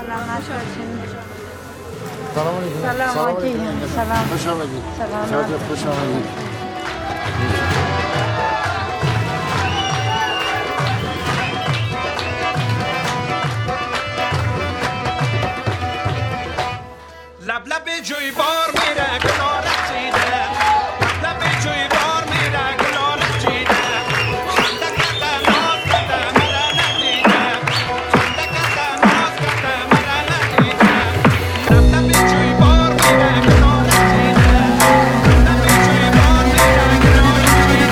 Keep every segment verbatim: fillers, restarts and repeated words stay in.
سلامت باشین. سلام علیکم. سلام علیکم. سلام. خوش آمدید. سلام. شاد خوش آمدید. لب لب جوی بار میره گلالت چیده، لب لب جوی بار میره گلالت چیده، خنده کده ناز کده مرا ندیده، خنده کده ناز کده مرا ندیده، لب لب جوی بار میره گلالت چیده، لب لب جوی بار میره گلالت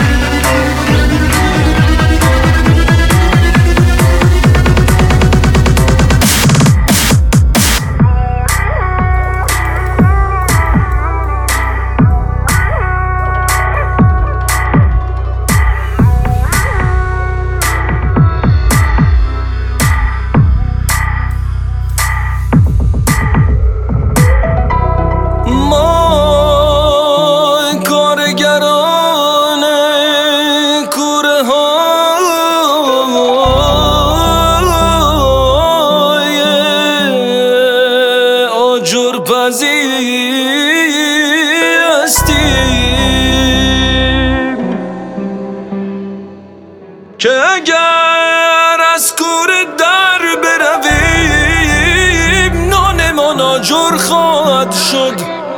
که اگر از کوره در برویم نانمان آجر خواهد شد.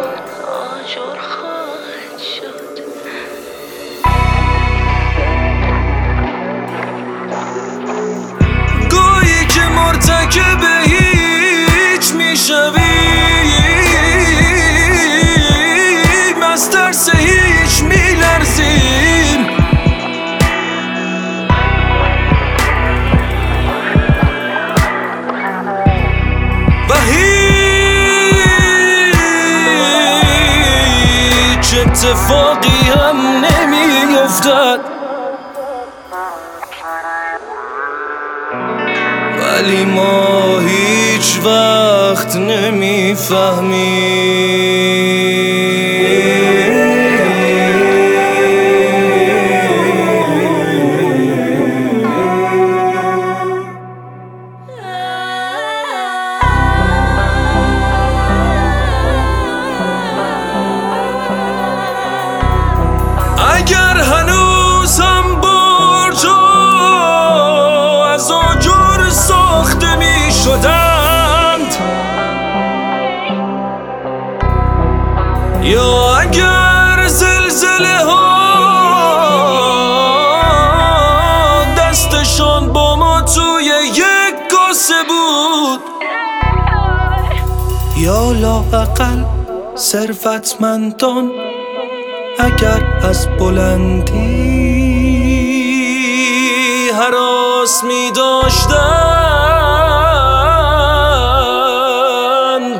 گویی که مرتکب هیچ میشویم، از ترس هیچ میلرزیم، و هیچ اتفاقی هم نمیافتد، ولی ما هیچ وقت نمیفهمیم. اگر هنوزم برجا از آجر ساخته می شدند، یا اگر زلزله ها دستشان با ما توی یک کاسه بود، یا لااقل ثروتمندان اگر از بلندی هراس می داشتند،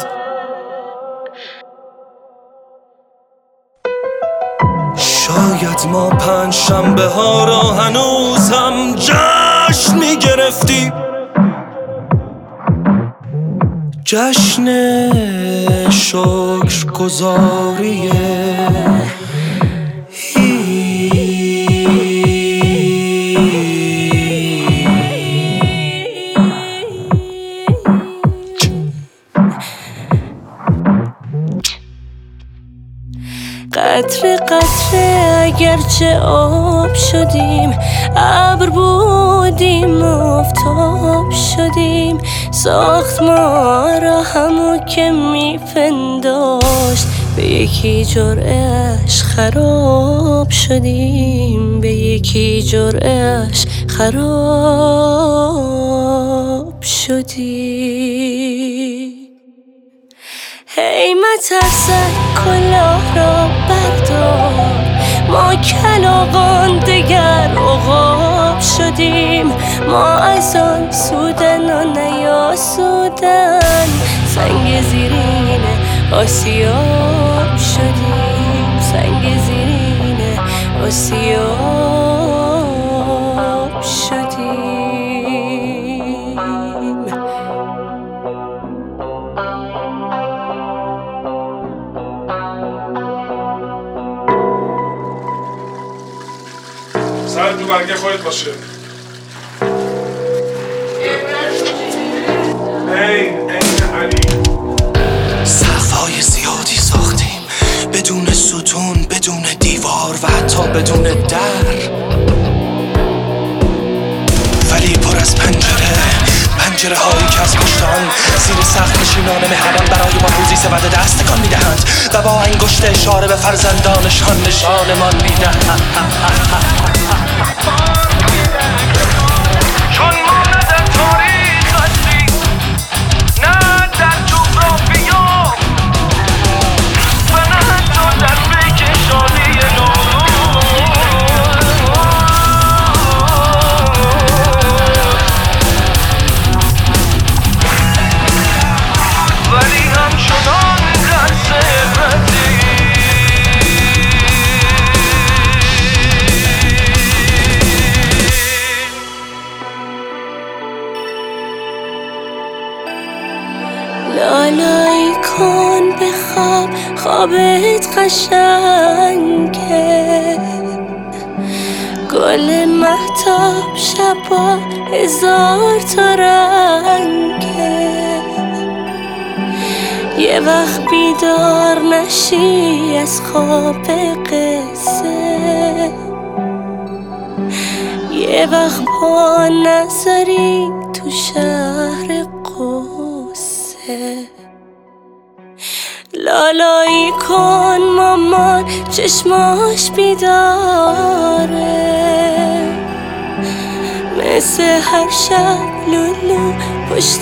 شاید ما پنج شنبه ها را هنوز هم جشن می گرفتیم، جشن شکرگزاری قطره قطره اگرچه آب شدیم، ابر بودیم آفتاب شدیم، ساخت ما را همو که میپنداشت، به یکی جرعه‌اش خراب شدیم، به یکی جرعه‌اش خراب شدیم. هی مترسک کلاه را بردار، ما کلاغان دگر عقاب شدیم، ما از آن سودن و نیاسودن سنگ زیرین آسیاب شدیم، سنگ زیرین آسیاب شدیم. سر تو برگه خودت باشه. این این بدون در، ولی پر از پنجره، پنجره هایی که از پشت آن زیر سقف نشینان مهربان برای ما روزی سبد دست تکان میدهند و با انگشت اشاره به فرزندانشان نشانمان میدهند. چون ما نه در تاریخ هستیم نه در جغرافیا و نه حتی در بکشانی ولی همچنان در ثروتی لالایی کن بخواب خوابت قشنگه، گل مهتاب شبا هزار تا رنگه، یه وقت بیدار نشی از خواب قصه، یه وقت پا نذاری تو شهر قصه. لالایی کن مامان چشماش بیداره، مثل هر شب لولو پشت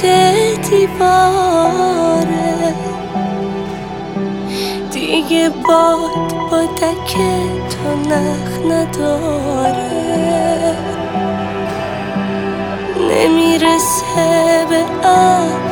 دیواره، دیگه باد با دک تو نخ نداره، نمیرسه به